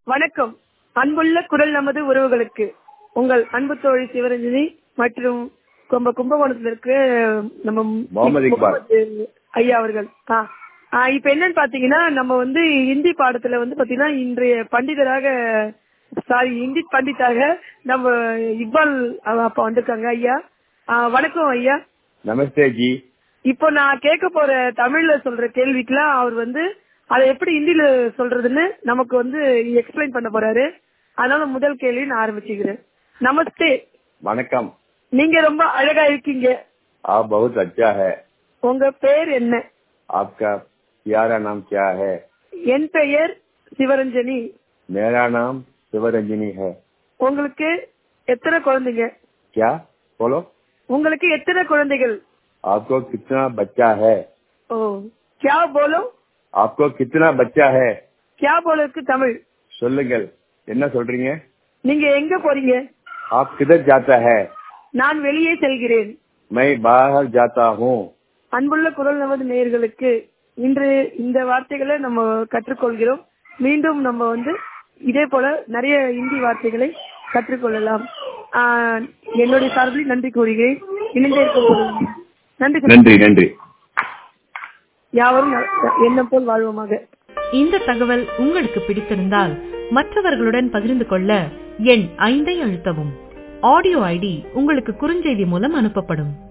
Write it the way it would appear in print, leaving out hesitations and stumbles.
வணக்கம். அன்புள்ள குரல் நமது உறவுகளுக்கு உங்கள் அன்பு தோழி சிவரஞ்சனி மற்றும் கும்பகோணத்தில் இருக்க நம்ம முகமது ஐயா அவர்கள். இப்ப என்னன்னு பாத்தீங்கன்னா, நம்ம ஹிந்தி பாடத்துல பாத்தீங்கன்னா இன்றைய பண்டிதராக ஹிந்தி பண்டிதாக நம்ம இக்பால் அப்பா வந்திருக்காங்க. ஐயா வணக்கம். ஐயா நமஸ்தே ஜி. இப்போ நான் கேட்க போற தமிழ்ல சொல்ற கேள்விக்கெல்லாம் அவர் அதை எப்படி ஹிந்தில சொல்றதுன்னு நமக்கு எக்ஸ்பிளைன் பண்ண போறாரு. அதனால முதல் கேள்வி நான் ஆரம்பிச்சுக்கிறேன். நமஸ்தே. வணக்கம். நீங்க ரொம்ப அழகா இருக்கீங்க. आप बहुत अच्छा है. உங்க பேர் என்ன? आपका प्यारा नाम क्या है? என் பெயர் சிவரஞ்சனி. मेरा नाम शिवरंजनी है. உங்களுக்கு எத்தனை குழந்தைங்க? क्या बोलो? உங்களுக்கு எத்தனை குழந்தைகள்? आपको कितना बच्चा है? ஓ, क्या बोलो? आपको कितना बच्चा है? क्या बोलोக்கு தமிழ் சொல்லுங்கள். என்ன சொல்றீங்க? நீங்க எங்க போறீங்க? आप किधर जाता है? நான் வெளியே செல்கிறேன். मैं बाहर जाता हूँ. அன்புள்ள குரல் நமது நேயர்களுக்கு இன்று இந்த வார்த்தைகளை நம்ம கற்றுக்கொள்கிறோம். மீண்டும் நம்ம இதே போல நிறைய இந்தி வார்த்தைகளை கற்றுக்கொள்ளலாம். என்னுடைய சார்பில் நன்றி கூறுகிறேன். இணைந்தே இருக்க நன்றி. நன்றி நன்றி. யாவரும் என்ன போல் வாழ்வோமாக. இந்த தகவல் உங்களுக்கு பிடித்திருந்தால் மற்றவர்களுடன் பகிர்ந்து கொள்ள எண் 5 அழுத்தவும். ஆடியோ ஐடி உங்களுக்கு குறுஞ்செய்தி மூலம் அனுப்பப்படும்.